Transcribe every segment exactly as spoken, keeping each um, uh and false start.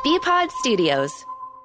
B-Pod Studios.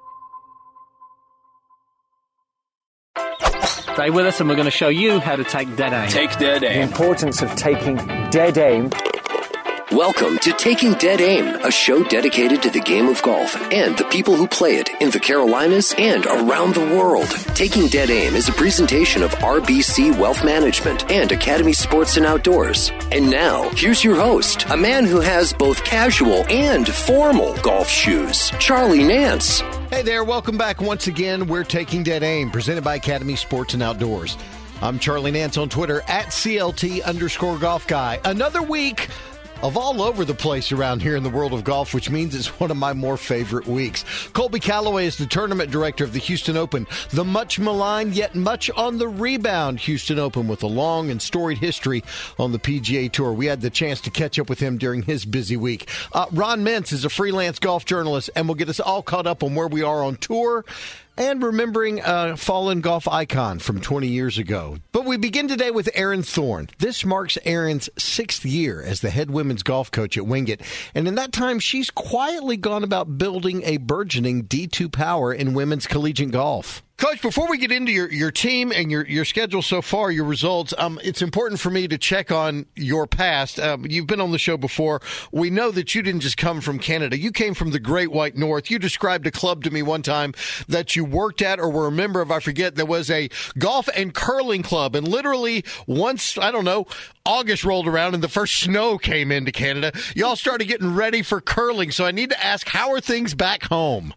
Stay with us and we're going to show you how to take dead aim. Take dead aim. The importance of taking dead aim. Welcome to Taking Dead Aim, a show dedicated to the game of golf and the people who play it in the Carolinas and around the world. Taking Dead Aim is a presentation of R B C Wealth Management and Academy Sports and Outdoors. And now, here's your host, a man who has both casual and formal golf shoes, Charlie Nance. Hey there, welcome back once again. We're Taking Dead Aim, presented by Academy Sports and Outdoors. I'm Charlie Nance on Twitter, at C L T underscore golf guy. Another week of all over the place around here in the world of golf, which means it's one of my more favorite weeks. Colby Calloway is the tournament director of the Houston Open, the much maligned yet much on the rebound Houston Open with a long and storied history on the P G A Tour. We had the chance to catch up with him during his busy week. Uh, Ron Mintz is a freelance golf journalist and will get us all caught up on where we are on tour and remembering a fallen golf icon from twenty years ago. But we begin today with Erin Thorne. This marks Erin's sixth year as the head women's golf coach at Wingate. And in that time, she's quietly gone about building a burgeoning D two power in women's collegiate golf. Coach, before we get into your, your team and your, your schedule so far, your results, um, it's important for me to check on your past. Um, you've been on the show before. We know that you didn't just come from Canada. You came from the Great White North. You described a club to me one time that you worked at or were a member of, I forget, there was a golf and curling club. And literally once, I don't know, August rolled around and the first snow came into Canada, y'all started getting ready for curling. So I need to ask, how are things back home?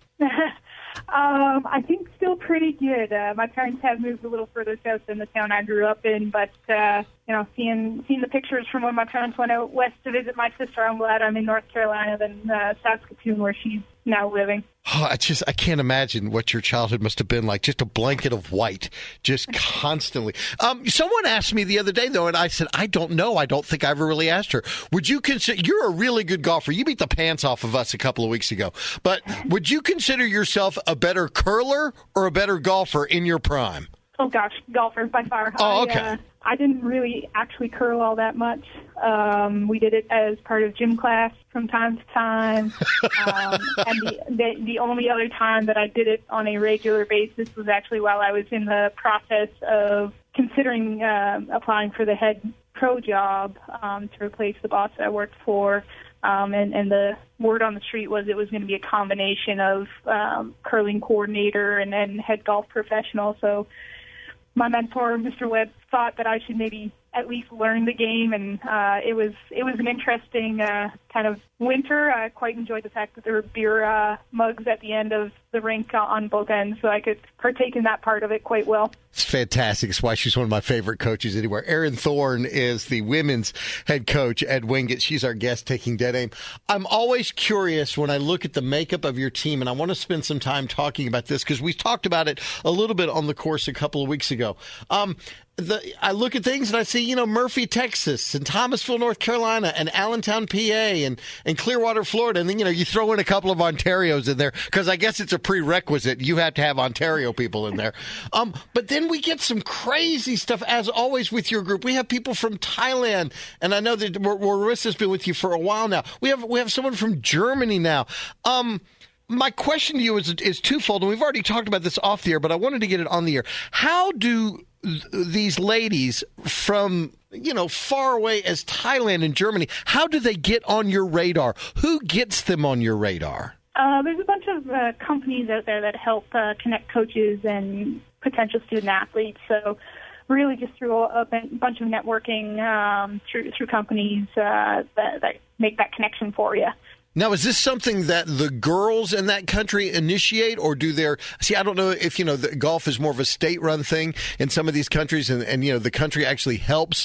Um, I think still pretty good. Uh, my parents have moved a little further south than the town I grew up in, but, uh, you know, seeing seeing the pictures from when my parents went out west to visit my sister, I'm glad I'm in North Carolina than uh, Saskatoon, where she's now living. Oh, I just, I can't imagine what your childhood must have been like. Just a blanket of white, just constantly. Um, someone asked me the other day, though, and I said, I don't know. I don't think I ever really asked her. Would you consider, you're a really good golfer. You beat the pants off of us a couple of weeks ago. But would you consider yourself a better curler or a better golfer in your prime? Oh, gosh, golfer by far. Oh, okay. I, uh, I didn't really actually curl all that much. Um, we did it as part of gym class from time to time. um, and the, the, the only other time that I did it on a regular basis was actually while I was in the process of considering uh, applying for the head pro job um, to replace the boss that I worked for. Um, and, and the word on the street was it was going to be a combination of um, curling coordinator and then head golf professional. So my mentor, Mister Webb, thought that I should maybe at least learn the game, and uh, it was it was an interesting uh, kind of winter. I quite enjoyed the fact that there were beer uh, mugs at the end of the rink on both ends, so I could partake in that part of it quite well. It's fantastic. It's why she's one of my favorite coaches anywhere. Erin Thorne is the women's head coach at Wingate. She's our guest taking dead aim. I'm always curious when I look at the makeup of your team, and I want to spend some time talking about this because we talked about it a little bit on the course a couple of weeks ago. Um, the, I look at things and I see, you know, Murphy, Texas, and Thomasville, North Carolina, and Allentown, P A, and, and Clearwater, Florida. And then, you know, you throw in a couple of Ontarios in there because I guess it's a prerequisite. You have to have Ontario people in there. Um, but then we get some crazy stuff, as always, with your group. We have people from Thailand, and I know that Marissa's been with you for a while now. We have we have someone from Germany now. Um, my question to you is, is twofold, and we've already talked about this off the air, but I wanted to get it on the air. How do th- these ladies from, you know, far away as Thailand and Germany, how do they get on your radar? Who gets them on your radar? Uh, there's a bunch of uh, companies out there that help uh, connect coaches and potential student athletes. So really just through a, a bunch of networking um, through through companies uh, that, that make that connection for you. Now, is this something that the girls in that country initiate, or do their – see, I don't know if, you know, the golf is more of a state-run thing in some of these countries, and, and you know, the country actually helps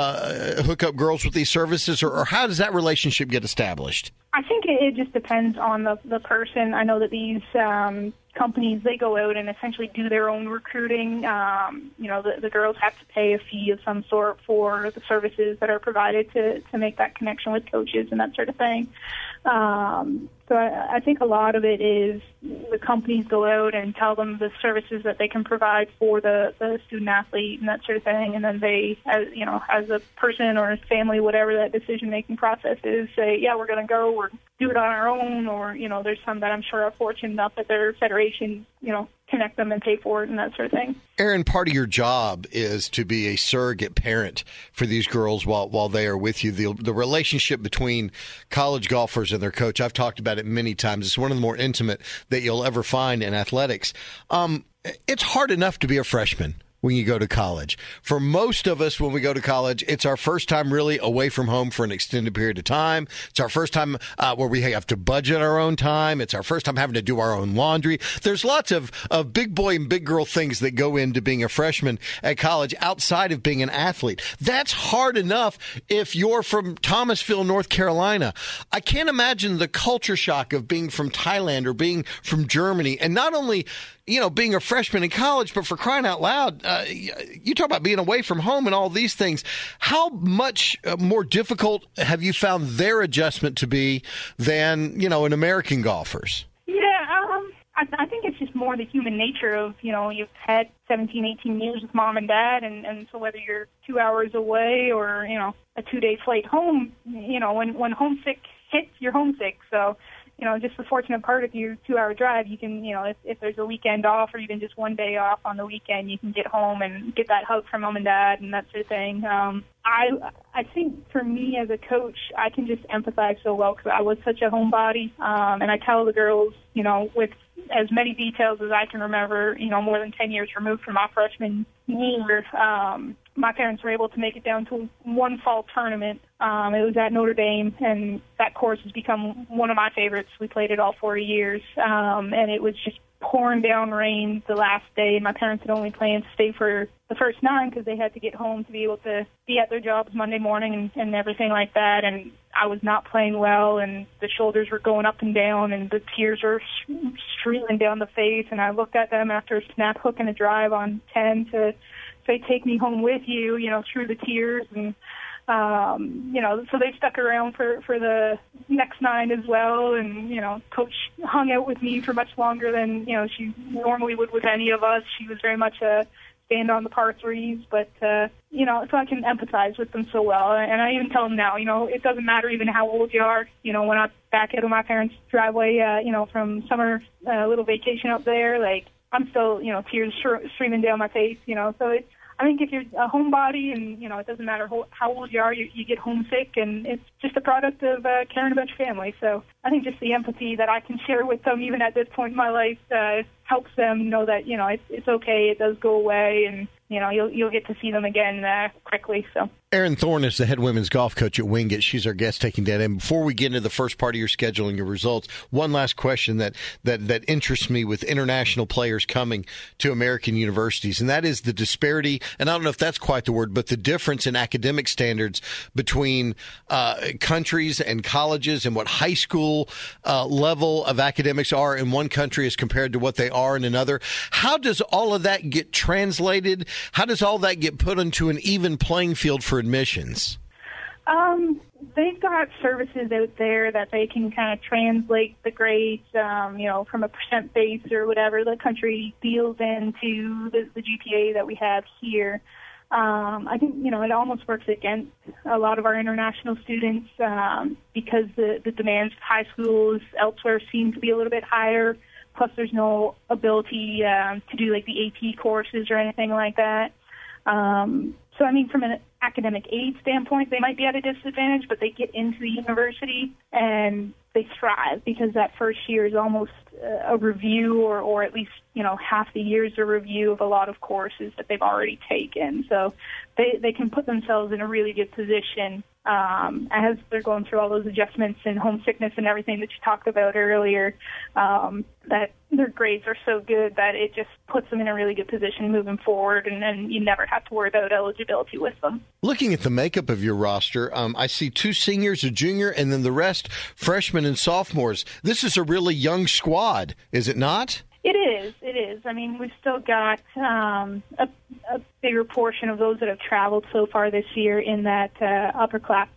uh, hook up girls with these services, or, or how does that relationship get established? I think it, it just depends on the, the person. I know that these um, companies, they go out and essentially do their own recruiting. Um, you know, the, the girls have to pay a fee of some sort for the services that are provided to, to make that connection with coaches and that sort of thing. Um, So I, I think a lot of it is the companies go out and tell them the services that they can provide for the, the student athlete and that sort of thing, and then they, as you know, as a person or a family, whatever that decision-making process is, say, yeah, we're going to go, or do it on our own, or, you know, there's some that I'm sure are fortunate enough that their federation, you know, connect them and pay for it and that sort of thing. Erin, part of your job is to be a surrogate parent for these girls while while they are with you. The, the relationship between college golfers and their coach, I've talked about it many times. It's one of the more intimate that you'll ever find in athletics. Um, it's hard enough to be a freshman when you go to college. For most of us, when we go to college, it's our first time really away from home for an extended period of time. It's our first time uh, where we have to budget our own time. It's our first time having to do our own laundry. There's lots of, of big boy and big girl things that go into being a freshman at college outside of being an athlete. That's hard enough if you're from Thomasville, North Carolina. I can't imagine the culture shock of being from Thailand or being from Germany, and not only you know, being a freshman in college, but for crying out loud, uh, you talk about being away from home and all these things. How much more difficult have you found their adjustment to be than, you know, an American golfers? Yeah, um, I, I think it's just more the human nature of, you know, you've had seventeen, eighteen years with mom and dad, and, and so whether you're two hours away or, you know, a two-day flight home, you know, when, when homesick hits, you're homesick. So, you know, just the fortunate part of your two-hour drive, you can, you know, if, if there's a weekend off or even just one day off on the weekend, you can get home and get that hug from mom and dad and that sort of thing. Um, I I think for me as a coach, I can just empathize so well because I was such a homebody. Um, and I tell the girls, you know, with as many details as I can remember, you know, more than ten years removed from my freshman year, um, my parents were able to make it down to one fall tournament. Um, it was at Notre Dame, and that course has become one of my favorites. We played it all four years, um, and it was just pouring down rain the last day. My parents had only planned to stay for the first nine because they had to get home to be able to be at their jobs Monday morning and, and everything like that. And I was not playing well, and the shoulders were going up and down, and the tears were streaming down the face. And I looked at them after a snap hook and a drive on ten to say, take me home with you, you know, through the tears. And, um, you know, so they stuck around for, for the next nine as well. And, you know, Coach hung out with me for much longer than, you know, she normally would with any of us. She was very much a stand on the par threes, but, uh, you know, so I can empathize with them so well. And I even tell them now, you know, it doesn't matter even how old you are. You know, when I back out of my parents' driveway, uh, you know, from summer, uh, little vacation up there, like, I'm still, you know, tears streaming down my face, you know, so it's, I think if you're a homebody and, you know, it doesn't matter how, how old you are, you, you get homesick, and it's just a product of uh, caring about your family. So I think just the empathy that I can share with them, even at this point in my life, uh, helps them know that, you know, it's, it's okay, it does go away, and, you know, you'll you'll get to see them again uh, quickly. So Erin Thorne is the head women's golf coach at Wingate. She's our guest taking that in. Before we get into the first part of your schedule and your results, one last question that, that, that interests me with international players coming to American universities, and that is the disparity, and I don't know if that's quite the word, but the difference in academic standards between uh, countries and colleges, and what high school uh, level of academics are in one country as compared to what they are in another. How does all of that get translated? How does all that get put into an even playing field for admissions? Um, they've got services out there that they can kind of translate the grades, um, you know, from a percent base or whatever the country deals into the, the G P A that we have here. Um, I think, you know, it almost works against a lot of our international students um, because the, the demands of high schools elsewhere seem to be a little bit higher. Plus, there's no ability um, to do, like, the A P courses or anything like that. Um, so, I mean, from an academic aid standpoint, they might be at a disadvantage, but they get into the university and they thrive because that first year is almost a review, or, or at least, you know, half the year is a review of a lot of courses that they've already taken. So they, they can put themselves in a really good position um, as they're going through all those adjustments and homesickness and everything that you talked about earlier, um, that their grades are so good that it just puts them in a really good position moving forward, and then you never have to worry about eligibility with them. Looking at the makeup of your roster, um, I see two seniors, a junior, and then the rest freshmen and sophomores. This is a really young squad, is it not? It is. It is. I mean, we've still got um, a, a bigger portion of those that have traveled so far this year in that uh, upperclassmen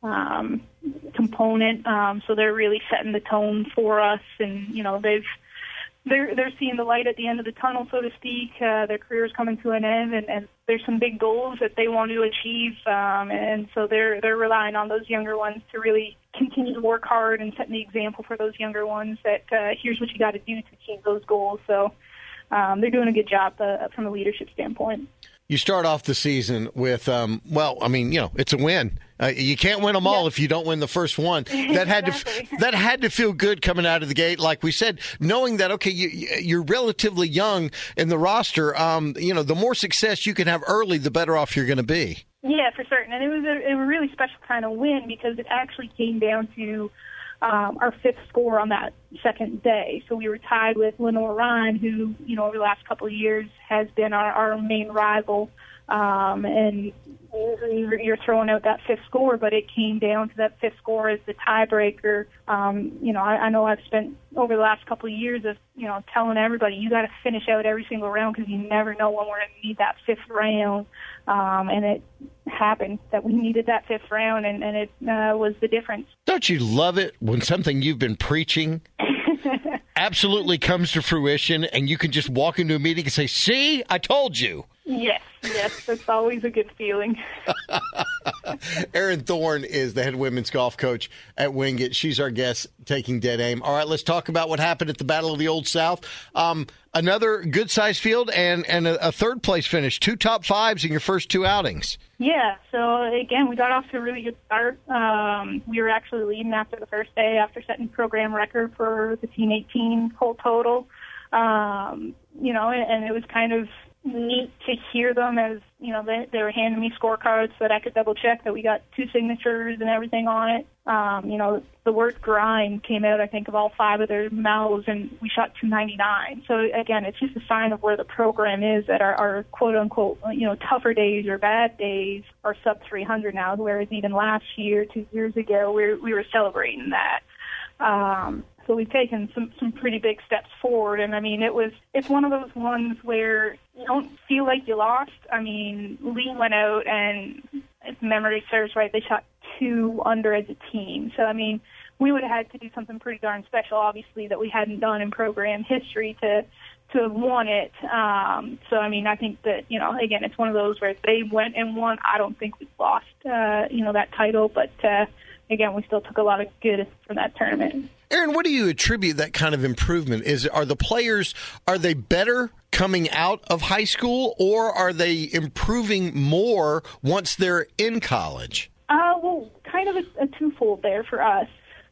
um, component. Um, so they're really setting the tone for us, and you know they've they're they're seeing the light at the end of the tunnel, so to speak. Uh, their career's coming to an end, and, and there's some big goals that they want to achieve, um, and so they're they're relying on those younger ones to really continue to work hard and set the example for those younger ones that uh, here's what you got to do to achieve those goals. So um, they're doing a good job uh, from a leadership standpoint. You start off the season with, um, well, I mean, you know, it's a win. Uh, you can't win them all if you don't win the first one. That had Exactly. to that had to feel good coming out of the gate, like we said, knowing that okay, you, you're relatively young in the roster. Um, you know, the more success you can have early, the better off you're going to be. Yeah, for certain. And it was a, a really special kind of win because it actually came down to um, our fifth score on that second day. So we were tied with Lenore Ryan, who, you know, over the last couple of years has been our, our main rival. Um, and usually you're throwing out that fifth score, but it came down to that fifth score as the tiebreaker. Um, you know, I, I know I've spent over the last couple of years of, you know, telling everybody you got to finish out every single round because you never know when we're going to need that fifth round. Um, and it happened that we needed that fifth round, and, and it uh, was the difference. Don't you love it when something you've been preaching absolutely comes to fruition and you can just walk into a meeting and say, see, I told you. Yes, yes, that's always a good feeling. Erin Thorne is the head women's golf coach at Wingate. She's our guest taking Dead Aim. All right, let's talk about what happened at the Battle of the Old South. Um, another good-sized field and, and a, a third-place finish, two top fives in your first two outings. Yeah, so again, we got off to a really good start. Um, we were actually leading after the first day after setting program record for the Team eighteen whole total. Um, you know, and, and it was kind of neat to hear them as, you know, they, they were handing me scorecards so that I could double check that we got two signatures and everything on it. Um, you know, the word grind came out, I think, of all five of their mouths, and we shot two ninety-nine. So, again, it's just a sign of where the program is, that our, our quote-unquote, you know, tougher days or bad days are sub three hundred now, whereas even last year, two years ago, we, we were celebrating that. Um, so we've taken some, some pretty big steps forward. And, I mean, it was it's one of those ones where you don't feel like you lost. I mean, Lee went out and, if memory serves right, they shot two under as a team. So, I mean, we would have had to do something pretty darn special, obviously, that we hadn't done in program history to to have won it. Um, so, I mean, I think that, you know, again, it's one of those where if they went and won, I don't think we've lost, uh, you know, that title. But, uh, again, we still took a lot of good from that tournament. Erin, what do you attribute that kind of improvement? Is are the players, are they better coming out of high school, or are they improving more once they're in college? Uh, well, kind of a, a twofold there for us.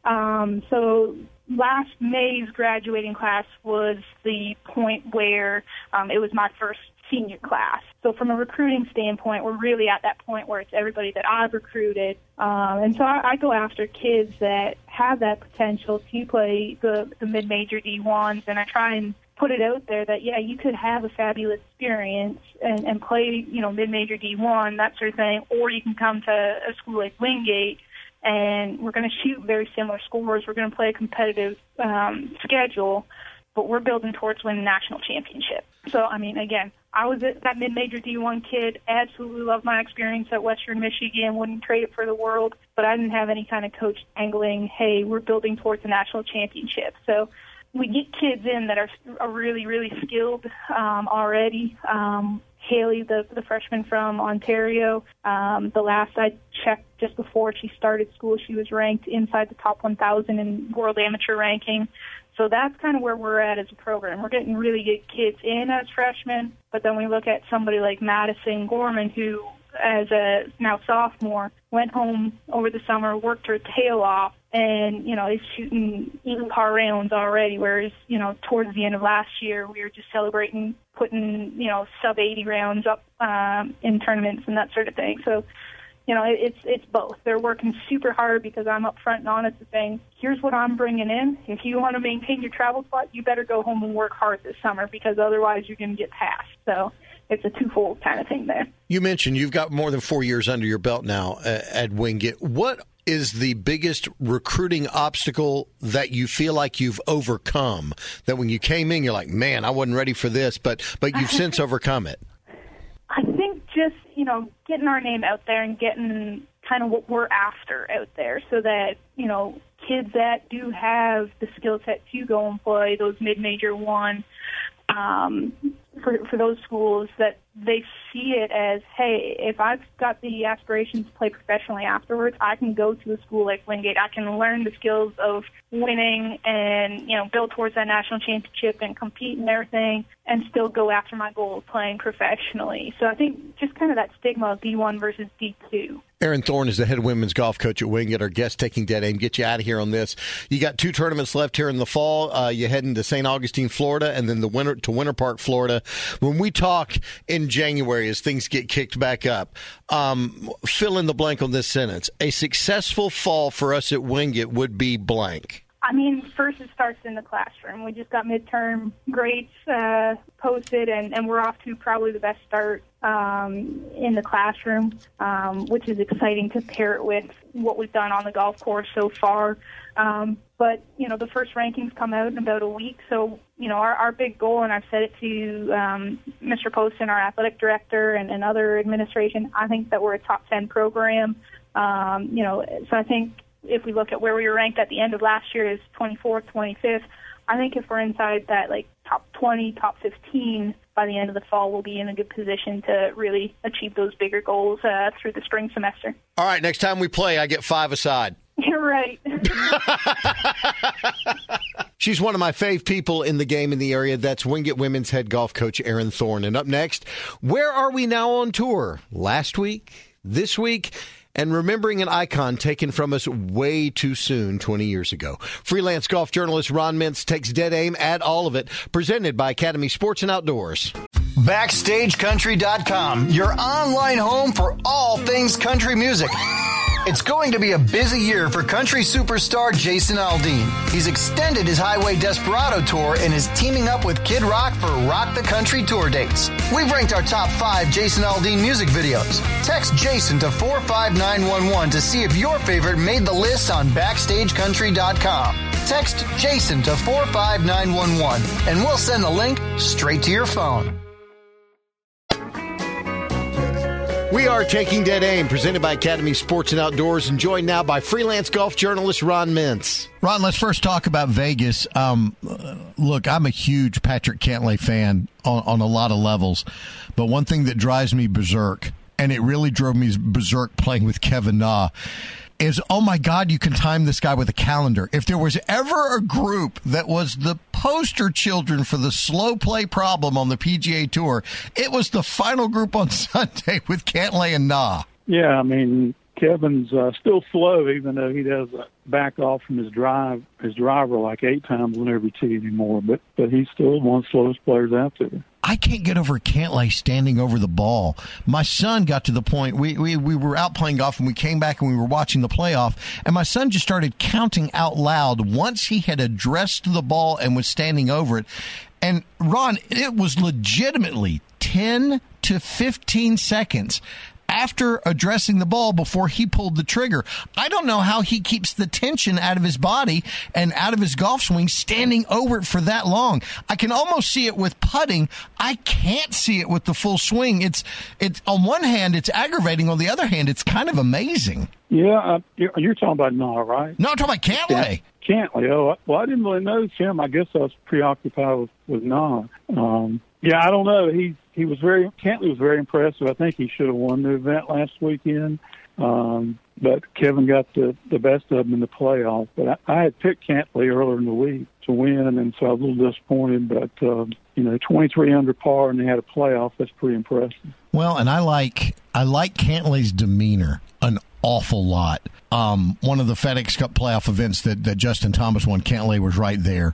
Um, so last May's graduating class was the point where um, it was my first senior class. So from a recruiting standpoint, we're really at that point where it's everybody that I've recruited. Um, and so I, I go after kids that have that potential to play the, the mid-major D ones, and I try and put it out there that, yeah, you could have a fabulous experience and, and play, you know, mid-major D one, that sort of thing, or you can come to a school like Wingate, and we're going to shoot very similar scores. We're going to play a competitive um, schedule, but we're building towards winning national championship. So, I mean, again, I was that mid-major D one kid, absolutely loved my experience at Western Michigan, wouldn't trade it for the world, but I didn't have any kind of coach angling, hey, we're building towards a national championship. So we get kids in that are, are really, really skilled um, already. Um, Haley, the, the freshman from Ontario, um, the last I checked just before she started school, she was ranked inside the top one thousand in world amateur ranking. So that's kind of where we're at as a program. We're getting really good kids in as freshmen, but then we look at somebody like Madison Gorman, who, as a now sophomore, went home over the summer, worked her tail off, and, you know, is shooting even par rounds already, whereas, you know, towards the end of last year, we were just celebrating putting, you know, sub eighty rounds up um, in tournaments and that sort of thing. So, you know, it's it's both. They're working super hard because I'm up front and honest and saying, here's what I'm bringing in. If you want to maintain your travel spot, you better go home and work hard this summer because otherwise you're going to get passed. So it's a twofold kind of thing there. You mentioned you've got more than four years under your belt now uh, at Wingate. What is the biggest recruiting obstacle that you feel like you've overcome, that when you came in, you're like, man, I wasn't ready for this, but but you've since overcome it? I think just, you know, getting our name out there and getting kind of what we're after out there, so that, you know, kids that do have the skill set to go and play those mid-major one, um, for, for those schools, that they see it as, hey, if I've got the aspirations to play professionally afterwards, I can go to a school like Wingate. I can learn the skills of winning and, you know, build towards that national championship and compete and everything, and still go after my goal of playing professionally. So I think just kind of that stigma of D one versus D two. Erin Thorne is the head women's golf coach at Wingate. Our guest taking Dead Aim. Get you out of here on this. You got two tournaments left here in the fall. Uh, you're heading to Saint Augustine, Florida, and then the winter to Winter Park, Florida. When we talk in January, as things get kicked back up, um, fill in the blank on this sentence. A successful fall for us at Wingate would be blank. I mean, first it starts in the classroom. We just got midterm grades uh, posted, and, and we're off to probably the best start um, in the classroom, um, which is exciting to pair it with what we've done on the golf course so far. Um, but, you know, the first rankings come out in about a week. So, you know, our, our big goal, and I've said it to um, Mister Poston, our athletic director, and, and other administration, I think that we're a top ten program. Um, you know, so I think if we look at where we were ranked at the end of last year is twenty-fourth, twenty-fifth, I think if we're inside that, like, top twenty, top fifteen by the end of the fall, we'll be in a good position to really achieve those bigger goals uh, through the spring semester. All right, next time we play, I get five aside. You're right. She's one of my fave people in the game in the area. That's Wingate women's head golf coach Erin Thorne. And up next, where are we now on tour? Last week? This week? And remembering an icon taken from us way too soon twenty years ago. Freelance golf journalist Ron Mintz takes dead aim at all of it. Presented by Academy Sports and Outdoors. Backstage Country dot com, your online home for all things country music. It's going to be a busy year for country superstar Jason Aldean. He's extended his Highway Desperado tour and is teaming up with Kid Rock for Rock the Country tour dates. We've ranked our top five Jason Aldean music videos. Text Jason to four five nine one one to see if your favorite made the list on Backstage Country dot com. Text Jason to four five nine one one and we'll send the link straight to your phone. We are taking dead aim, presented by Academy Sports and Outdoors, and joined now by freelance golf journalist Ron Mintz. Ron, let's first talk about Vegas. Um, look, I'm a huge Patrick Cantlay fan on, on a lot of levels, but one thing that drives me berserk, and it really drove me berserk playing with Kevin Na, is, oh my God, you can time this guy with a calendar. If there was ever a group that was the poster children for the slow play problem on the P G A Tour, it was the final group on Sunday with Cantlay and Na. Yeah, I mean, Kevin's uh, still slow, even though he does uh, back off from his drive, his driver like eight times on every tee anymore. But but he's still one of the slowest players out there. I can't get over Cantlay standing over the ball. My son got to the point, we, we, we were out playing golf, and we came back and we were watching the playoff, and my son just started counting out loud once he had addressed the ball and was standing over it. And, Ron, it was legitimately ten to fifteen seconds after addressing the ball before he pulled the trigger. I don't know how he keeps the tension out of his body and out of his golf swing standing over it for that long. I can almost see it with putting. I can't see it with the full swing. It's it's on one hand, it's aggravating. On the other hand, it's kind of amazing. Yeah, uh, you're, you're talking about Na, right? No, I'm talking about Cantlay. Cantlay. Oh, well, I didn't really notice him. I guess I was preoccupied with, with Na. Um, yeah, I don't know. He he was very Cantlay was very impressive. I think he should have won the event last weekend. Um, but Kevin got the, the best of him in the playoff. But I, I had picked Cantlay earlier in the week to win, and so I was a little disappointed. But, uh, you know, twenty-three under par, and they had a playoff. That's pretty impressive. Well, and I like I like Cantlay's demeanor an awful lot. Um, one of the FedEx Cup playoff events that, that Justin Thomas won, Cantlay was right there.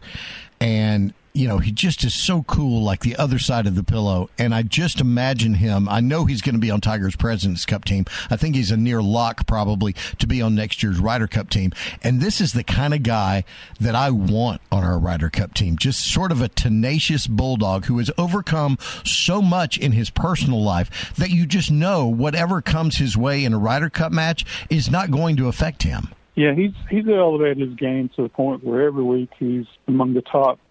And you know, he just is so cool, like the other side of the pillow. And I just imagine him. I know he's going to be on Tiger's President's Cup team. I think he's a near lock probably to be on next year's Ryder Cup team. And this is the kind of guy that I want on our Ryder Cup team. Just sort of a tenacious bulldog who has overcome so much in his personal life that you just know whatever comes his way in a Ryder Cup match is not going to affect him. Yeah, he's he's elevated his game to the point where every week he's among the top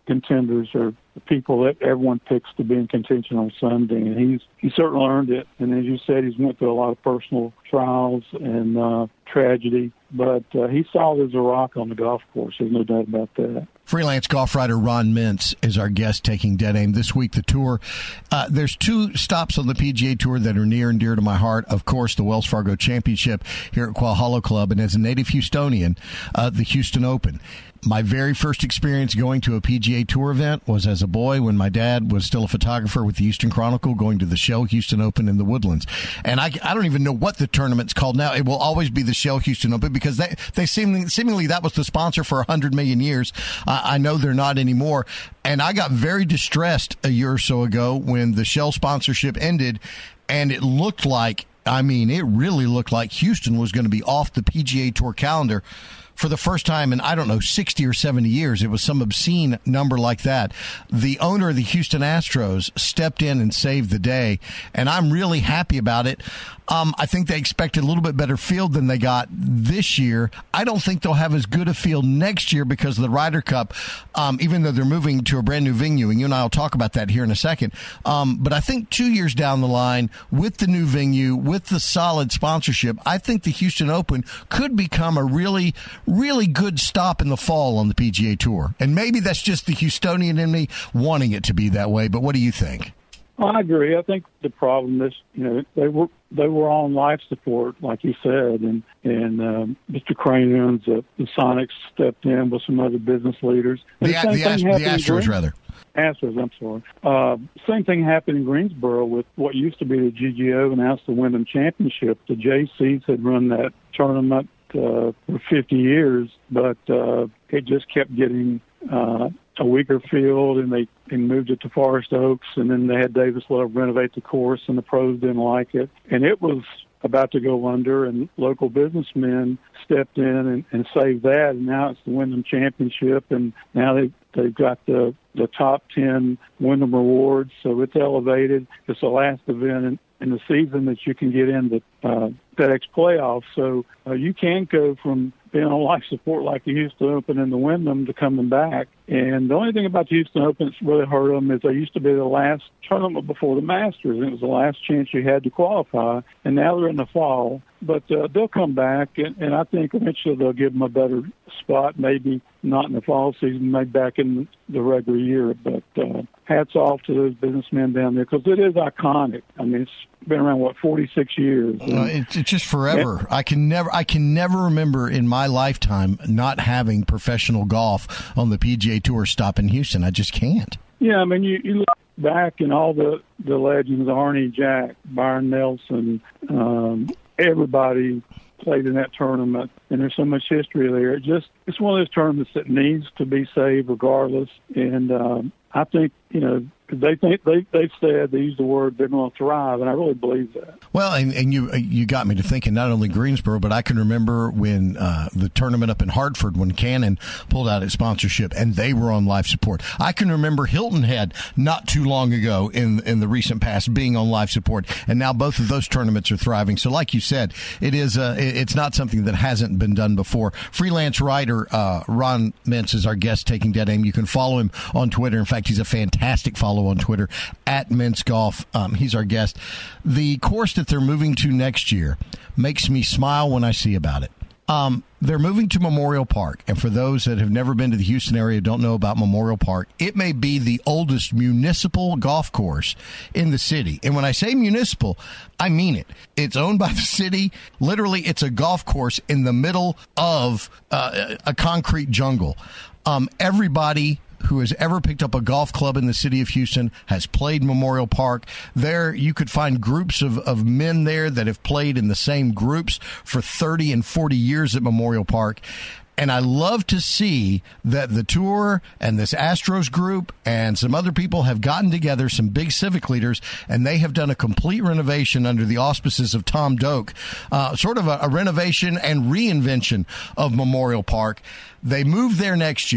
contenders are the people that everyone picks to be in contention on Sunday, and he's he certainly earned it. And as you said, he's went through a lot of personal trials and uh, tragedy, but uh, he's solid as a rock on the golf course. There's no doubt about that. Freelance golf writer Ron Mintz is our guest taking Dead Aim this week. The tour, uh, there's two stops on the P G A Tour that are near and dear to my heart. Of course, the Wells Fargo Championship here at Quail Hollow Club, and as a native Houstonian, uh, the Houston Open. My very first experience going to a P G A Tour event was as a boy when my dad was still a photographer with the Houston Chronicle, going to the Shell Houston Open in the Woodlands. And I, I don't even know what the tournament's called now. It will always be the Shell Houston Open because they, they seemingly, seemingly that was the sponsor for one hundred million years. Uh, I know they're not anymore. And I got very distressed a year or so ago when the Shell sponsorship ended, and it looked like, I mean, it really looked like Houston was going to be off the P G A Tour calendar for the first time in, I don't know, sixty or seventy years. It was some obscene number like that. The owner of the Houston Astros stepped in and saved the day, and I'm really happy about it. Um, I think they expected a little bit better field than they got this year. I don't think they'll have as good a field next year because of the Ryder Cup, um, even though they're moving to a brand new venue, and you and I will talk about that here in a second. Um, but I think two years down the line, with the new venue, with the solid sponsorship, I think the Houston Open could become a really, really good stop in the fall on the P G A Tour. And maybe that's just the Houstonian in me wanting it to be that way, but what do you think? Well, I agree. I think the problem is, you know, they were they were on life support, like you said, and and um, Mister Crane owns uh, the Sonics stepped in with some other business leaders. The, the, the, Ast- the Astros, rather. Astros, I'm sorry. Uh, same thing happened in Greensboro with what used to be the G G O, and now it's the Wyndham Championship. The J Cs had run that tournament uh, for fifty years, but uh, it just kept getting uh, a weaker field, and they, they moved it to Forest Oaks, and then they had Davis Love renovate the course, and the pros didn't like it. And it was about to go under, and local businessmen stepped in and, and saved that, and now it's the Wyndham Championship, and now they, they've got the, the top ten Wyndham Rewards, so it's elevated. It's the last event in, in the season that you can get in the uh, FedEx playoffs, so uh, you can go from being on life support like the Houston Open and the Wyndham to coming back. And the only thing about the Houston Open that's really hurt them is they used to be the last tournament before the Masters, and it was the last chance you had to qualify, and now they're in the fall. But uh, they'll come back, and, and I think eventually they'll give them a better spot, maybe not in the fall season, maybe back in the regular year. But uh, hats off to those businessmen down there, because it is iconic. I mean, it's been around, what, forty-six years. Uh, it's, it's just forever. Yeah. I can never, I can never remember in my lifetime not having professional golf on the P G A Tour stop in Houston. I just can't. Yeah, I mean, you, you look back and all the, the legends, Arnie, Jack, Byron Nelson, um, everybody played in that tournament, and there's so much history there. It just it's one of those tournaments that needs to be saved regardless. And um, I think, you know, they think they they've said, they use the word, they're going to thrive, and I really believe that. Well, and, and you you got me to thinking not only Greensboro, but I can remember when uh, the tournament up in Hartford, when Canon pulled out its sponsorship and they were on life support. I can remember Hilton Head not too long ago in in the recent past being on life support, and now both of those tournaments are thriving. So, like you said, it is uh, it's not something that hasn't been done before. Freelance writer uh, Ron Mintz is our guest taking Dead Aim. You can follow him on Twitter. In fact, he's a fantastic follow on Twitter at Mintz Golf. Um, he's our guest. The course that they're moving to next year makes me smile when I see about it. Um, they're moving to Memorial Park, and for those that have never been to the Houston area, don't know about Memorial Park, it may be the oldest municipal golf course in the city. And when I say municipal, I mean it. It's owned by the city. Literally, it's a golf course in the middle of uh, a concrete jungle. Um, everybody who has ever picked up a golf club in the city of Houston has played Memorial Park. There, you could find groups of, of men there that have played in the same groups for thirty and forty years at Memorial Park. And I love to see that the tour and this Astros group and some other people have gotten together, some big civic leaders, and they have done a complete renovation under the auspices of Tom Doak, uh, sort of a, a renovation and reinvention of Memorial Park. They move there next year.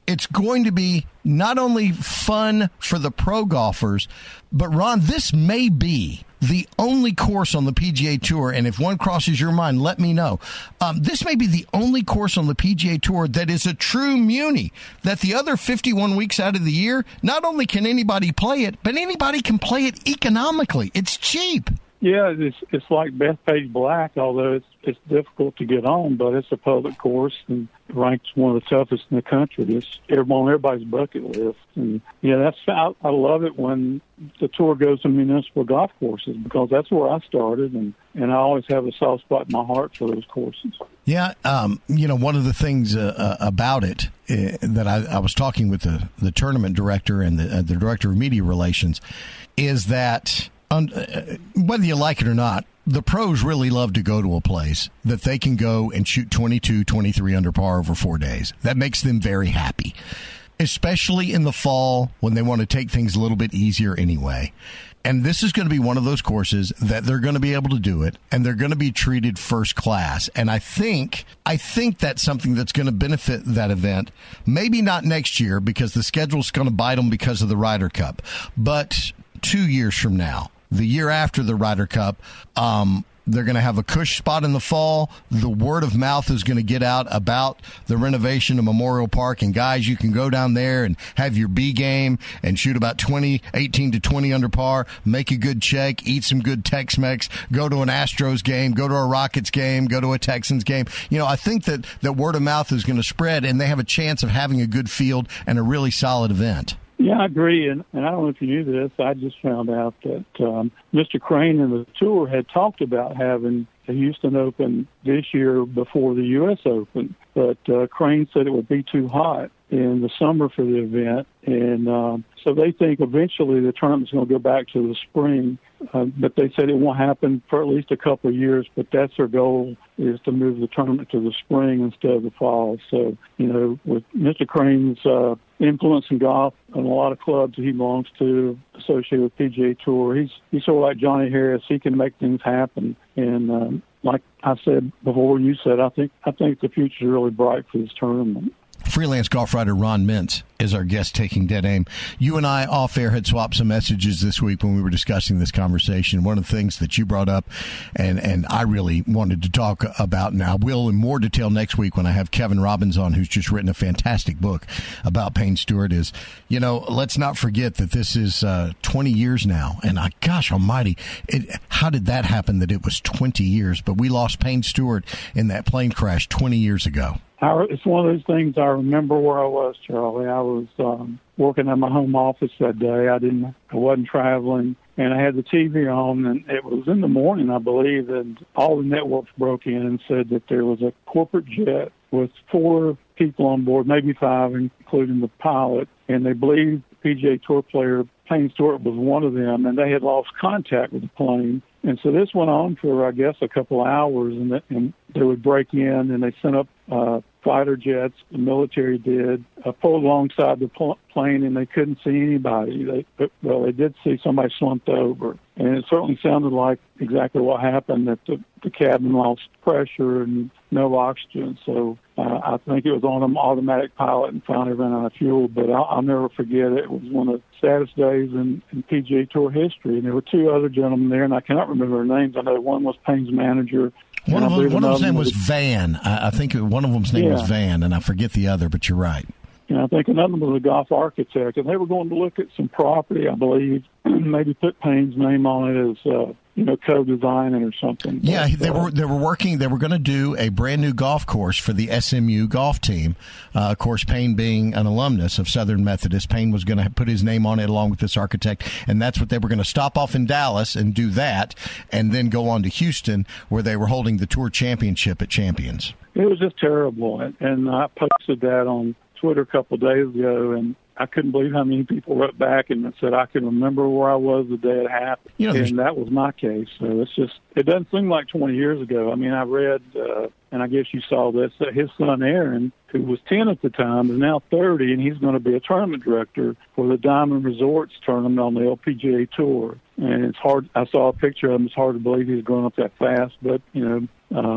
It's going to be not only fun for the pro golfers, but, Ron, this may be the only course on the P G A Tour, and if one crosses your mind, let me know. Um, this may be the only course on the P G A Tour that is a true muni, that the other fifty-one weeks out of the year, not only can anybody play it, but anybody can play it economically. It's cheap. Yeah, it's it's like Bethpage Black, although it's it's difficult to get on, but it's a public course and ranked one of the toughest in the country. It's on everybody's bucket list, and yeah, that's I, I love it when the tour goes to municipal golf courses because that's where I started, and and I always have a soft spot in my heart for those courses. Yeah, um, you know, one of the things uh, uh, about it uh, that I, I was talking with the the tournament director and the uh, the director of media relations is that. Um, whether you like it or not, the pros really love to go to a place that they can go and shoot twenty-two, twenty-three under par over four days. That makes them very happy, especially in the fall when they want to take things a little bit easier anyway. And this is going to be one of those courses that they're going to be able to do it, and they're going to be treated first class. And I think I think that's something that's going to benefit that event. Maybe not next year because the schedule's going to bite them because of the Ryder Cup, but two years from now. The year after the Ryder Cup, um, they're going to have a cush spot in the fall. The word of mouth is going to get out about the renovation of Memorial Park. And, guys, you can go down there and have your B game and shoot about twenty, eighteen to twenty under par, make a good check, eat some good Tex-Mex, go to an Astros game, go to a Rockets game, go to a Texans game. You know, I think that, that word of mouth is going to spread, and they have a chance of having a good field and a really solid event. Yeah, I agree, and, and I don't know if you knew this. I just found out that um, Mister Crane and the tour had talked about having the Houston Open this year before the U S Open, but uh, Crane said it would be too hot in the summer for the event, and um, so they think eventually the tournament's going to go back to the spring, uh, but they said it won't happen for at least a couple of years, but that's their goal, is to move the tournament to the spring instead of the fall. So, you know, with Mister Crane's uh, influence in golf and a lot of clubs that he belongs to associated with P G A Tour, he's he's sort of like Johnny Harris. He can make things happen. And um, like I said before, you said, I think I think the future is really bright for this tournament. Freelance golf writer Ron Mintz is our guest taking Dead Aim. You and I off air had swapped some messages this week when we were discussing this conversation. One of the things that you brought up and, and I really wanted to talk about, and I will in more detail next week when I have Kevin Robbins on, who's just written a fantastic book about Payne Stewart, is, you know, let's not forget that this is uh, twenty years now. And I, gosh almighty, it, how did that happen that it was twenty years? But we lost Payne Stewart in that plane crash twenty years ago. I, it's one of those things I remember where I was, Charlie. I was um, working at my home office that day. I didn't, I wasn't traveling, and I had the T V on, and it was in the morning, I believe, and all the networks broke in and said that there was a corporate jet with four people on board, maybe five, including the pilot, and they believed the P G A Tour player Payne Stewart was one of them, and they had lost contact with the plane. And so this went on for, I guess, a couple of hours, and, the, and they would break in, and they sent up uh, fighter jets, the military did, uh, pulled alongside the pl- plane, and they couldn't see anybody. They, well, they did see somebody slumped over. And it certainly sounded like exactly what happened, that the, the cabin lost pressure and no oxygen. So uh, I think it was on an automatic pilot and finally ran out of fuel. But I'll, I'll never forget it. It was one of the saddest days in, in P G A Tour history. And there were two other gentlemen there, and I cannot remember their names. I know one was Payne's manager. One of, them, one of them's name was Van. I, I think one of them's name yeah. was Van, and I forget the other, but you're right. And I think another one was a golf architect, and they were going to look at some property, I believe, maybe put Payne's name on it as, uh, you know, co-designing or something. Yeah, but, they uh, were they were working. They were going to do a brand new golf course for the S M U golf team. Uh, of course, Payne being an alumnus of Southern Methodist, Payne was going to put his name on it along with this architect, and that's what they were going to stop off in Dallas and do that, and then go on to Houston, where they were holding the Tour Championship at Champions. It was just terrible, and, and I posted that on Twitter a couple of days ago, and I couldn't believe how many people wrote back and said I can remember where I was the day it happened. You know, and that was my case. So it's just, it doesn't seem like twenty years ago. I mean, I read, uh, and I guess you saw this, that his son Aaron, who was ten at the time, is now thirty, and he's going to be a tournament director for the Diamond Resorts tournament on the L P G A Tour. And it's hard, I saw a picture of him, it's hard to believe he's grown up that fast, but, you know, um,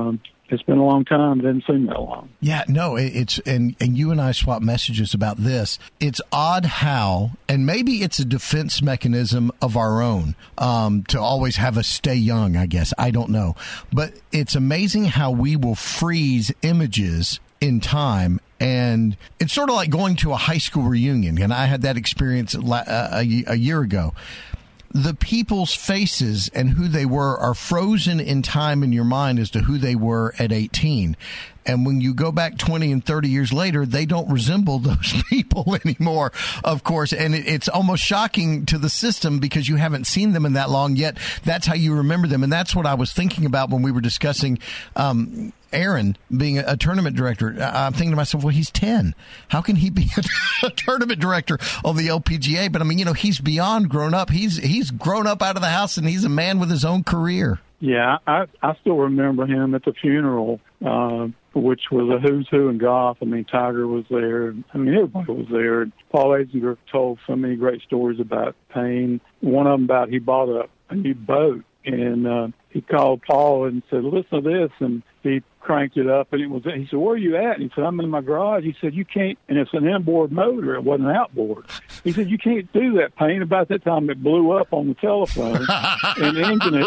it's been a long time. It didn't seem that long. Yeah, no, it, it's and and you and I swapped messages about this. It's odd how, and maybe it's a defense mechanism of our own um, to always have us stay young. I guess I don't know, but it's amazing how we will freeze images in time. And it's sort of like going to a high school reunion. And I had that experience a, a, a year ago. The people's faces and who they were are frozen in time in your mind as to who they were at eighteen. And when you go back twenty and thirty years later, they don't resemble those people anymore, of course. And it, it's almost shocking to the system because you haven't seen them in that long, yet that's how you remember them. And that's what I was thinking about when we were discussing um, Aaron being a, a tournament director. I'm thinking to myself, well, he's ten. How can he be a, a tournament director on the L P G A? But, I mean, you know, he's beyond grown up. He's, he's grown up out of the house, and he's a man with his own career. Yeah, I, I still remember him at the funeral, uh, which was a who's who in golf. I mean, Tiger was there. I mean, everybody was there. Paul Azinger told so many great stories about Payne. One of them about he bought a, a new boat, and uh, he called Paul and said, listen to this, and he cranked it up, and it was. He said, where are you at? And he said, I'm in my garage. He said, you can't, and it's an inboard motor. It wasn't outboard. He said, you can't do that, Payne. About that time, it blew up on the telephone, and the engine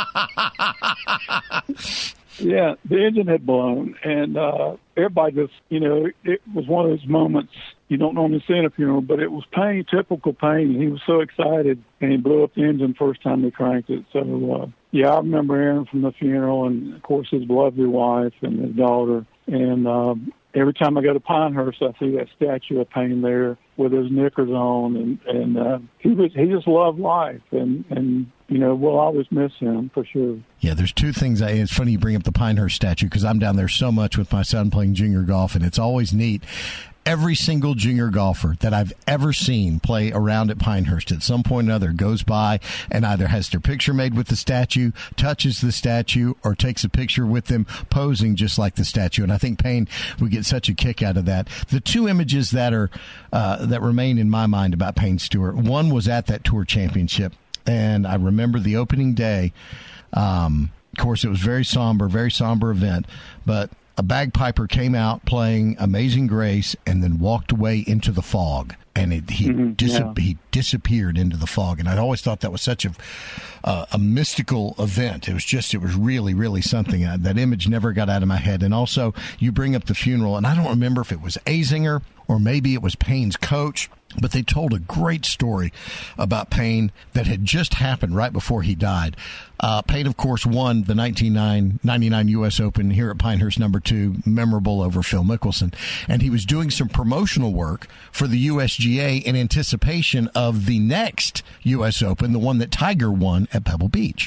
had, yeah, the engine had blown, and uh, everybody just, you know, it was one of those moments you don't normally see in a funeral, but it was Payne, typical Payne. He was so excited, and he blew up the engine first time they cranked it. So, uh, yeah, I remember Aaron from the funeral, and, of course, his lovely wife and his daughter. And um, every time I go to Pinehurst, I see that statue of Payne there with his knickers on, and, and uh, he was he just loved life, and, and you know, we'll always miss him for sure. Yeah, there's two things. I, it's funny you bring up the Pinehurst statue because I'm down there so much with my son playing junior golf, and it's always neat. Every single junior golfer that I've ever seen play around at Pinehurst at some point or another goes by and either has their picture made with the statue, touches the statue, or takes a picture with them posing just like the statue. And I think Payne would get such a kick out of that. The two images that are uh, that remain in my mind about Payne Stewart, one was at that Tour Championship, and I remember the opening day. Um, of course, it was very somber, very somber event, but a bagpiper came out playing Amazing Grace and then walked away into the fog. And it, he, mm-hmm, dis- yeah. he disappeared into the fog. And I'd always thought that was such a uh, a mystical event. It was just, it was really, really something. Uh, that image never got out of my head. And also, you bring up the funeral, and I don't remember if it was Azinger or maybe it was Payne's coach, but they told a great story about Payne that had just happened right before he died. Uh, Payne, of course, won the nineteen ninety-nine U S Open here at Pinehurst number two, memorable over Phil Mickelson. And he was doing some promotional work for the U S G A in anticipation of the next U S Open, the one that Tiger won at Pebble Beach.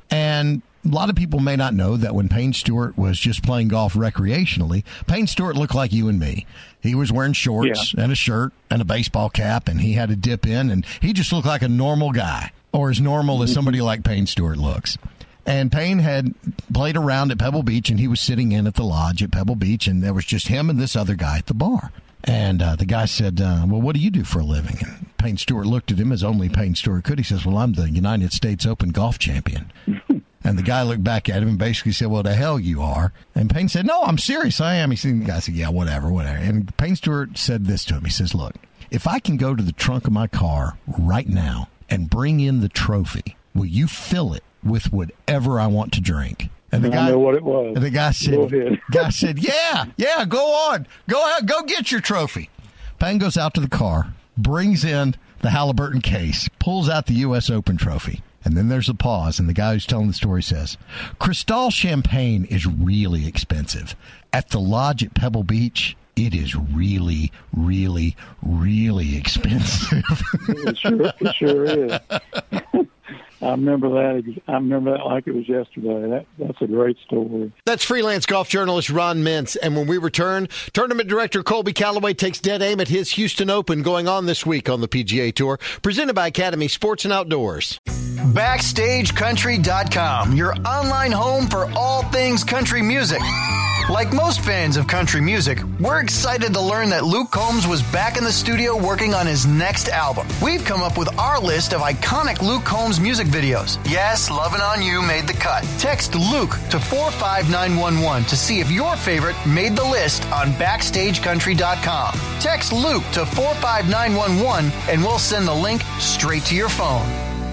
And a lot of people may not know that when Payne Stewart was just playing golf recreationally, Payne Stewart looked like you and me. He was wearing shorts yeah. and a shirt and a baseball cap, and he had a dip in, and he just looked like a normal guy, or as normal as somebody like Payne Stewart looks. And Payne had played around at Pebble Beach, and he was sitting in at the lodge at Pebble Beach, and there was just him and this other guy at the bar. And uh, the guy said, uh, well, what do you do for a living? And Payne Stewart looked at him as only Payne Stewart could. He says, well, I'm the United States Open golf champion. And the guy looked back at him and basically said, well, the hell you are. And Payne said, no, I'm serious. I am. He said, the guy said, yeah, whatever, whatever. And Payne Stewart said this to him. He says, look, if I can go to the trunk of my car right now and bring in the trophy, will you fill it with whatever I want to drink? And the guy, I know what it was. And the guy said, guy said, yeah, yeah, go on. Go out, go get your trophy. Payne goes out to the car, brings in the Halliburton case, pulls out the U S Open trophy. And then there's a pause, and the guy who's telling the story says, Cristal champagne is really expensive. At the lodge at Pebble Beach, it is really, really, really expensive. It sure, it sure is. I remember that. I remember that like it was yesterday. That that's a great story. That's freelance golf journalist Ron Mintz. And when we return, tournament director Colby Calloway takes dead aim at his Houston Open going on this week on the P G A Tour, presented by Academy Sports and Outdoors. Backstage Country dot com, your online home for all things country music. Like most fans of country music, we're excited to learn that Luke Combs was back in the studio working on his next album. We've come up with our list of iconic Luke Combs music videos. Yes, Lovin' on You made the cut. Text Luke to four five nine one one to see if your favorite made the list on backstage country dot com. Text Luke to four five nine one one and we'll send the link straight to your phone.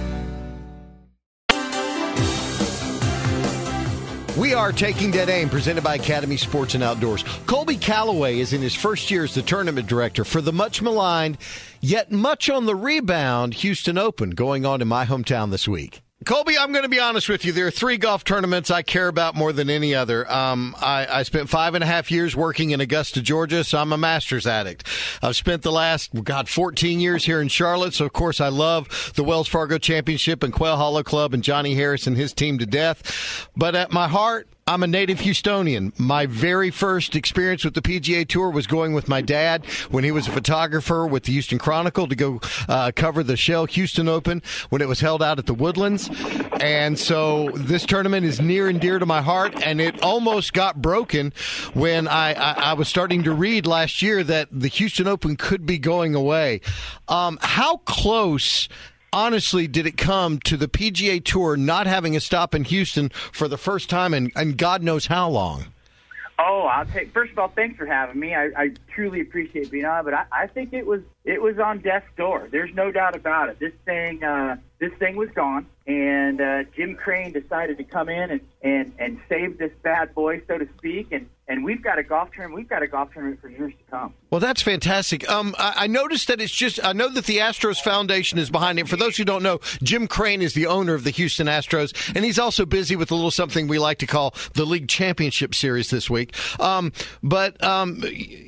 We are Taking Dead Aim, presented by Academy Sports and Outdoors. Colby Calloway is in his first year as the tournament director for the much maligned, yet much on the rebound Houston Open going on in my hometown this week. Colby, I'm going to be honest with you. There are three golf tournaments I care about more than any other. Um, I, I spent five and a half years working in Augusta, Georgia, so I'm a Masters addict. I've spent the last, God, fourteen years here in Charlotte, so of course I love the Wells Fargo Championship and Quail Hollow Club and Johnny Harris and his team to death. But at my heart, I'm a native Houstonian. My very first experience with the P G A Tour was going with my dad when he was a photographer with the Houston Chronicle to go uh, cover the Shell Houston Open when it was held out at the Woodlands. And so this tournament is near and dear to my heart, and it almost got broken when I, I, I was starting to read last year that the Houston Open could be going away. Um, how close, honestly, did it come to the P G A Tour not having a stop in Houston for the first time in, in God knows how long? Oh, I'll take. First of all, thanks for having me. I, I truly appreciate being on. But I, I think it was it was on death's door. There's no doubt about it. This thing uh, this thing was gone, and uh, Jim Crane decided to come in and, and, and save this bad boy, so to speak. And, and we've got a golf tournament. We've got a golf tournament for years to come. Well, that's fantastic. Um, I, I noticed that it's just. I know that the Astros Foundation is behind it. For those who don't know, Jim Crane is the owner of the Houston Astros, and he's also busy with a little something we like to call the League Championship Series this week. Um, but um,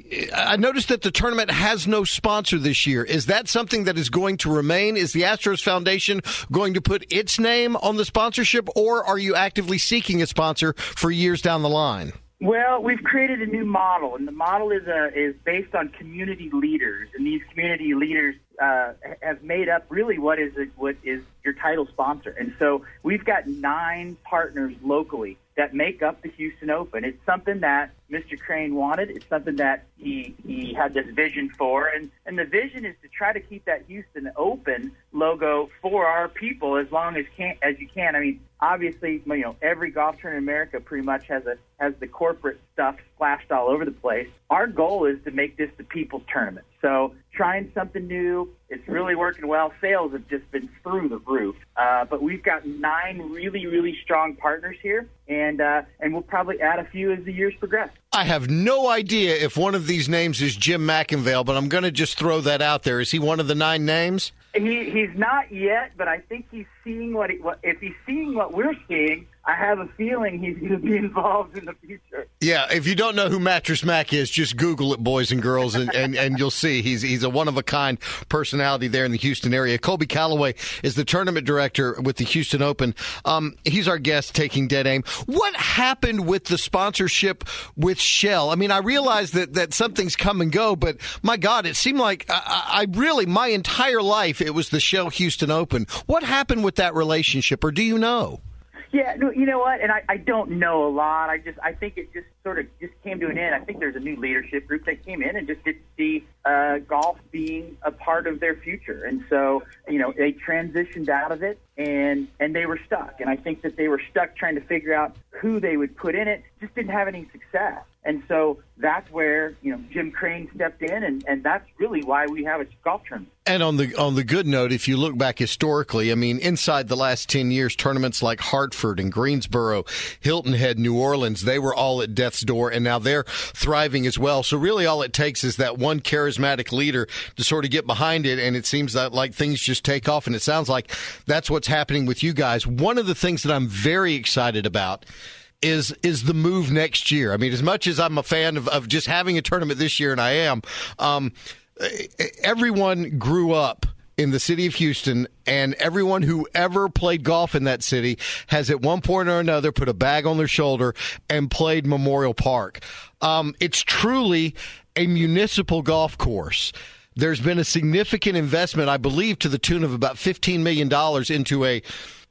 I noticed that the tournament has no sponsor this year. Is that something that is going to remain? Is the Astros Foundation going to put its name on the sponsorship, or are you actively seeking a sponsor for years down the line? Well, we've created a new model, and the model is uh, is based on community leaders, and these community leaders uh, have made up really what is it, what is your title sponsor. And so we've got nine partners locally that make up the Houston Open. It's something that Mister Crane wanted. It's something that he he had this vision for, and and the vision is to try to keep that Houston Open logo for our people as long as can as you can. I mean, obviously, you know, every golf tournament in America pretty much has a has the corporate stuff splashed all over the place. Our goal is to make this the people's tournament. So trying something new, it's really working well. Sales have just been through the roof. Uh, but we've got nine really, really strong partners here, and uh, and we'll probably add a few as the years progress. I have no idea if one of these names is Jim McIngvale, but I'm going to just throw that out there. Is he one of the nine names? He he's not yet, but I think he's seeing what, he, what if he's seeing what we're seeing. I have a feeling he's going to be involved in the future. Yeah, if you don't know who Mattress Mac is, just Google it, boys and girls, and, and, and you'll see he's he's a one-of-a-kind personality there in the Houston area. Colby Calloway is the tournament director with the Houston Open. Um, he's our guest taking Dead Aim. What happened with the sponsorship with Shell? I mean, I realize that, that something's come and go, but my God, it seemed like I, I really, my entire life, it was the Shell Houston Open. What happened with that relationship, or do you know? Yeah, no, you know what? And I, I don't know a lot. I just I think it just sort of just came to an end. I think there's a new leadership group that came in and just didn't see uh, golf being a part of their future. And so, you know, they transitioned out of it and and they were stuck. And I think that they were stuck trying to figure out who they would put in it, just didn't have any success. And so that's where, you know, Jim Crane stepped in, and, and that's really why we have a golf tournament. And on the on the good note, if you look back historically, I mean, inside the last ten years, tournaments like Hartford and Greensboro, Hilton Head, New Orleans, they were all at death's door, and now they're thriving as well. So really all it takes is that one charismatic leader to sort of get behind it, and it seems that like things just take off, and it sounds like that's what's happening with you guys. One of the things that I'm very excited about is is the move next year. I mean, as much as I'm a fan of, of just having a tournament this year, and I am, um, everyone grew up in the city of Houston, and everyone who ever played golf in that city has at one point or another put a bag on their shoulder and played Memorial Park. Um, it's truly a municipal golf course. There's been a significant investment, I believe, to the tune of about fifteen million dollars into a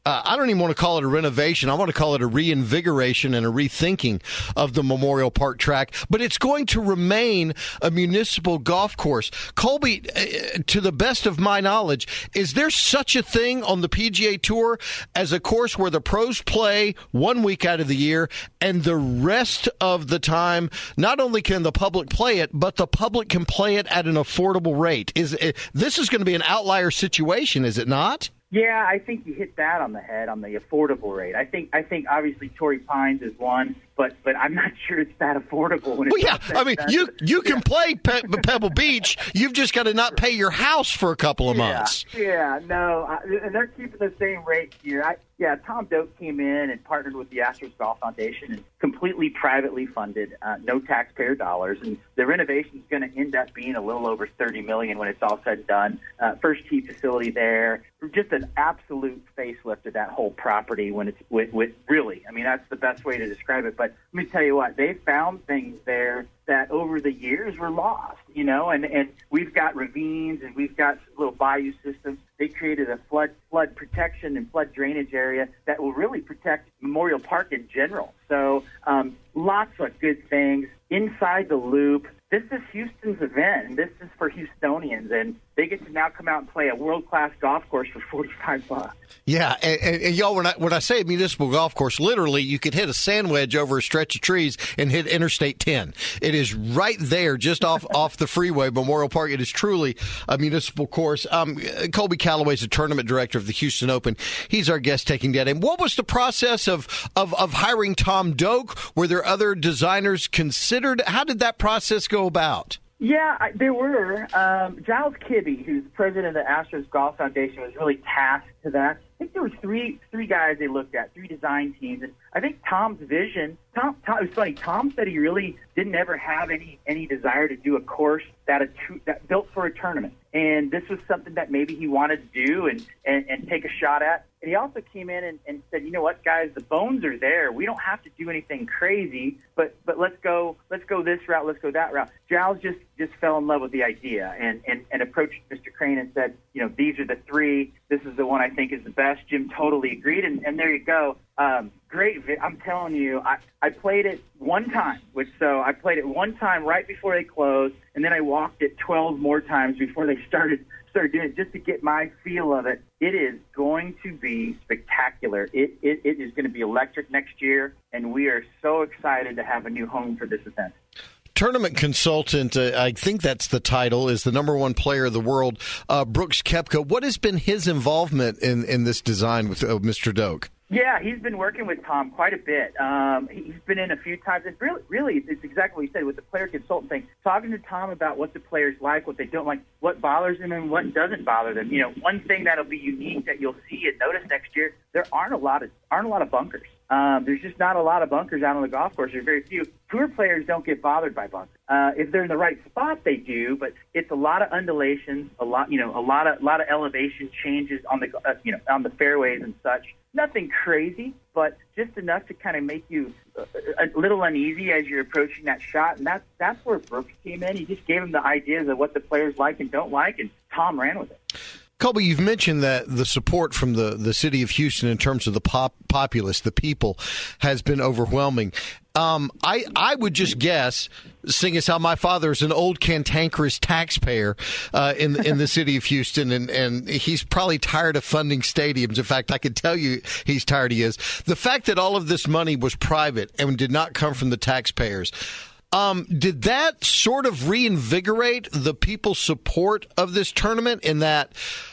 uh, I don't even want to call it a renovation. I want to call it a reinvigoration and a rethinking of the Memorial Park track. But it's going to remain a municipal golf course. Colby, uh, to the best of my knowledge, is there such a thing on the P G A Tour as a course where the pros play one week out of the year and the rest of the time, not only can the public play it, but the public can play it at an affordable rate? Is it, this is going to be an outlier situation, is it not? Yeah, I think you hit that on the head on the affordable rate. I think I think obviously Torrey Pines is one, but but I'm not sure it's that affordable. When it's well, yeah, I mean, that. you you can yeah. play Pe- Pebble Beach. You've just got to not pay your house for a couple of yeah, months. Yeah, no, I, and they're keeping the same rate here. I, yeah, Tom Doak came in and partnered with the Astros Golf Foundation and completely privately funded, uh, no taxpayer dollars, and the renovation is going to end up being a little over thirty million dollars when it's all said and done. Uh, first tee facility there, just an absolute facelift of that whole property. When it's with, with really, I mean, that's the best way to describe it. But let me tell you what, they found things there that over the years were lost, you know, and, and we've got ravines and we've got little bayou systems. They created a flood flood protection and flood drainage area that will really protect Memorial Park in general. So um, lots of good things inside the loop. This is Houston's event, and this is for Houstonians, and they get to now come out and play a world-class golf course for forty-five bucks. Yeah, and, and, and y'all, when I, when I say municipal golf course, literally you could hit a sand wedge over a stretch of trees and hit Interstate ten. It is right there, just off, off the freeway, Memorial Park. It is truly a municipal course. Um, Colby Calloway is the tournament director of the Houston Open. He's our guest taking that in. What was the process of, of, of hiring Tom Doak? Were there other designers considered? How did that process go about? Yeah, I, there were. Um, Giles Kibbe, who's president of the Astros Golf Foundation, was really tasked to that. I think there were three three guys they looked at, three design teams, and I think Tom's vision. Tom, Tom it was funny. Tom said he really didn't ever have any any desire to do a course that a that built for a tournament, and this was something that maybe he wanted to do and and, and take a shot at. And he also came in and, and said, you know what, guys, the bones are there. We don't have to do anything crazy, but but let's go let's go this route, let's go that route. Giles just just fell in love with the idea and and and approached Mister Crane and said, you know, these are the three. This is the one I think is the best. Jim totally agreed, and, and there you go. Um, great. I'm telling you, I, I played it one time, which so I played it one time right before they closed, and then I walked it twelve more times before they started started doing it just to get my feel of it. It is going to be spectacular. It, it, it is going to be electric next year, and we are so excited to have a new home for this event. Tournament consultant, uh, I think that's the title, is the number one player of the world, uh, Brooks Koepka. What has been his involvement in, in this design with uh, Mister Doak? Yeah, he's been working with Tom quite a bit. Um, he's been in a few times. And really, really, it's exactly what he said with the player consultant thing, talking to Tom about what the players like, what they don't like, what bothers them and what doesn't bother them. You know, one thing that'll be unique that you'll see and notice next year, there aren't a lot of aren't a lot of bunkers. Um, there's just not a lot of bunkers out on the golf course. There's very few. Tour players don't get bothered by bunkers. Uh, if they're in the right spot, they do. But it's a lot of undulations, a lot, you know, a lot of, lot of elevation changes on the, uh, you know, on the fairways and such. Nothing crazy, but just enough to kind of make you a, a little uneasy as you're approaching that shot. And that's that's where Brooks came in. He just gave him the ideas of what the players like and don't like, and Tom ran with it. Colby, you've mentioned that the support from the, the city of Houston in terms of the pop, populace, the people, has been overwhelming. Um, I, I would just guess, seeing as how my father is an old cantankerous taxpayer uh, in in the city of Houston, and, and he's probably tired of funding stadiums. In fact, I can tell you he's tired he is. The fact that all of this money was private and did not come from the taxpayers, Um, did that sort of reinvigorate the people's support of this tournament in that,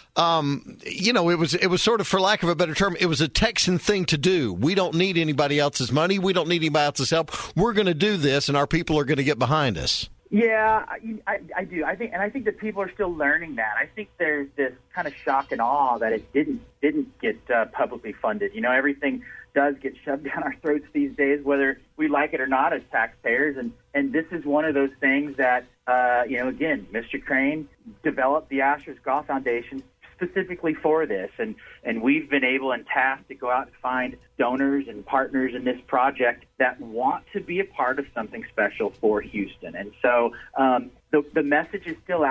um, you know, it was it was sort of, for lack of a better term, it was a Texan thing to do. We don't need anybody else's money. We don't need anybody else's help. We're going to do this, and our people are going to get behind us. Yeah, I, I, I do. I think, and I think that people are still learning that. I think there's this kind of shock and awe that it didn't didn't get uh, publicly funded. You know, everything does get shoved down our throats these days, whether we like it or not as taxpayers. And, and this is one of those things that, uh, you know, again, Mister Crane developed the Astros Golf Foundation specifically for this. And, and we've been able and tasked to go out and find donors and partners in this project that want to be a part of something special for Houston. And so um, the, the message is still out.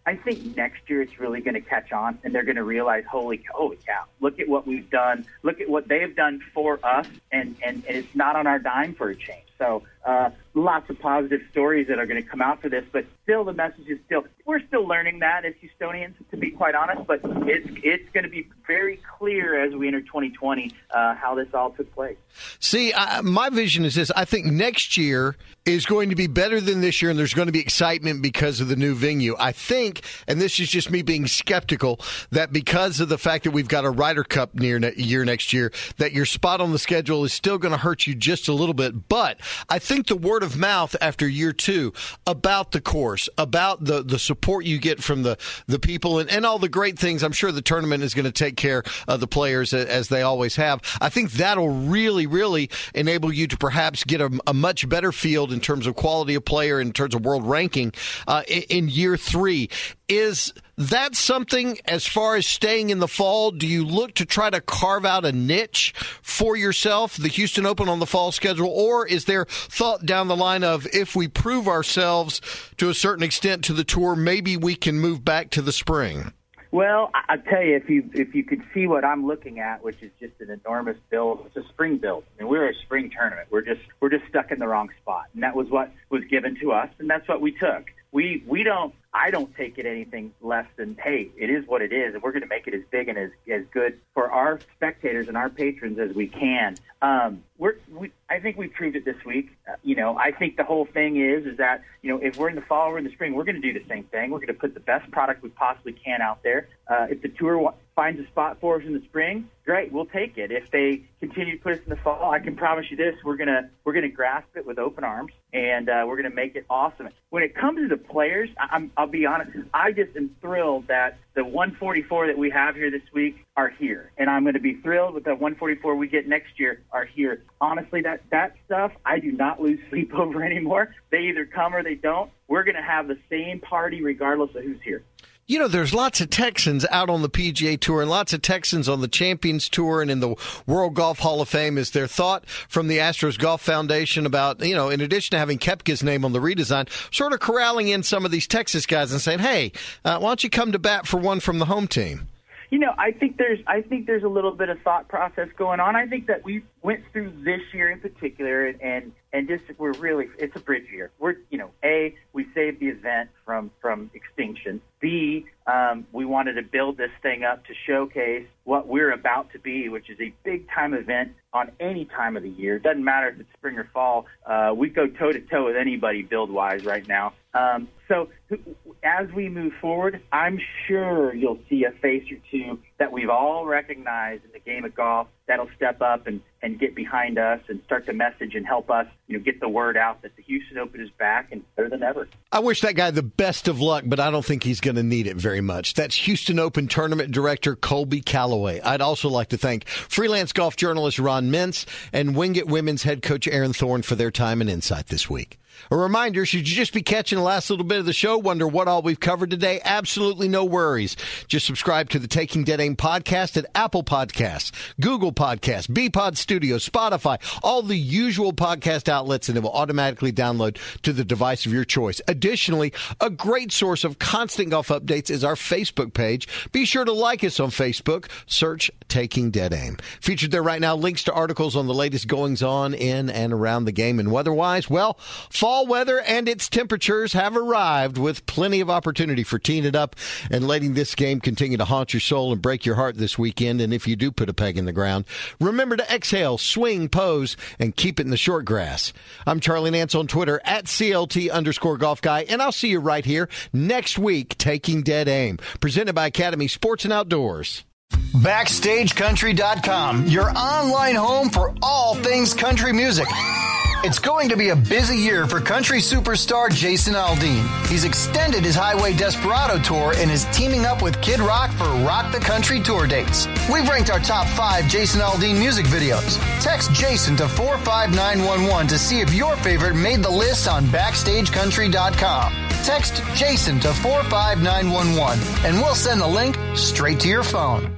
I think next year it's really going to catch on, and they're going to realize, holy, holy cow, look at what we've done. Look at what they've done for us, and, and, and it's not on our dime for a change. So uh, lots of positive stories that are going to come out for this, but still the message is still, we're still learning that as Houstonians, to be quite honest, but it's, it's going to be very clear as we enter twenty twenty uh, how this all took place. See, I, my vision is this. I think next year is going to be better than this year, and there's going to be excitement because of the new venue. I think, and this is just me being skeptical, that because of the fact that we've got a Ryder Cup near ne- year next year, that your spot on the schedule is still going to hurt you just a little bit. But I think the word of mouth after year two about the course, about the, the support you get from the, the people, and, and all the great things, I'm sure the tournament is going to take care of the players as they always have. I think that'll really, really enable you to perhaps get a, a much better field in terms of quality of player, in terms of world ranking uh, in, in year three. Is that something, as far as staying in the fall, do you look to try to carve out a niche for yourself, the Houston Open on the fall schedule, or is there thought down the line of, if we prove ourselves to a certain extent to the tour, maybe we can move back to the spring? Well, I- I'll tell you, if you if you could see what I'm looking at, which is just an enormous build, it's a spring build. I mean, we're a spring tournament. We're just we're just stuck in the wrong spot, and that was what was given to us, and that's what we took. We we don't. I don't take it anything less than, hey, it is what it is, and we're going to make it as big and as, as good for our spectators and our patrons as we can. Um, we're, we, I think we proved it this week. Uh, you know, I think the whole thing is is that, you know, if we're in the fall or in the spring, we're going to do the same thing. We're going to put the best product we possibly can out there. Uh, if the tour wa- finds a spot for us in the spring, great, we'll take it. If they continue to put us in the fall, I can promise you this: we're gonna we're gonna grasp it with open arms, and uh, we're gonna make it awesome. When it comes to the players, I, I'm, I'll be honest, I just am thrilled that the one forty-four that we have here this week are here, and I'm going to be thrilled with the one forty-four we get next year are here. Honestly, that that stuff I do not lose sleep over anymore. They either come or they don't. We're going to have the same party regardless of who's here. You know, there's lots of Texans out on the P G A Tour and lots of Texans on the Champions Tour and in the World Golf Hall of Fame. Is there thought from the Astros Golf Foundation about, you know, in addition to having Koepka's name on the redesign, sort of corralling in some of these Texas guys and saying, hey, uh, why don't you come to bat for one from the home team? You know, I think there's I think there's a little bit of thought process going on. I think that we went through this year in particular, and and, and just we're really it's a bridge year. We're you know, A, we saved the event from from extinction. B, um, we wanted to build this thing up to showcase what we're about to be, which is a big time event on any time of the year. It doesn't matter if it's spring or fall. Uh, we go toe to toe with anybody build wise right now. Um, so as we move forward, I'm sure you'll see a face or two that we've all recognized in the game of golf that'll step up and, and get behind us and start to message and help us, you know, get the word out that the Houston Open is back and better than ever. I wish that guy the best of luck, but I don't think he's going to need it very much. That's Houston Open Tournament Director Colby Calloway. I'd also like to thank freelance golf journalist Ron Mintz and Wingate Women's head coach Aaron Thorne for their time and insight this week. A reminder, should you just be catching the last little bit of the show, wonder what all we've covered today? Absolutely no worries. Just subscribe to the Taking Dead Aim podcast at Apple Podcasts, Google Podcasts, B-Pod Studios, Spotify, all the usual podcast outlets, and it will automatically download to the device of your choice. Additionally, a great source of constant golf updates is our Facebook page. Be sure to like us on Facebook. Search Taking Dead Aim. Featured there right now, links to articles on the latest goings-on in and around the game. And weather-wise, well, fall weather and its temperatures have arrived with plenty of opportunity for teeing it up and letting this game continue to haunt your soul and break your heart this weekend. And if you do put a peg in the ground, remember to exhale, swing, pose, and keep it in the short grass. I'm Charlie Nance on Twitter at C L T underscore golf guy, and I'll see you right here next week, Taking Dead Aim, presented by Academy Sports and Outdoors. Backstage Country dot com, your online home for all things country music. It's going to be a busy year for country superstar Jason Aldean. He's extended his Highway Desperado tour and is teaming up with Kid Rock for Rock the Country tour dates. We've ranked our top five Jason Aldean music videos. Text Jason to four five nine one one to see if your favorite made the list on Backstage Country dot com. Text Jason to four five nine one one and we'll send the link straight to your phone.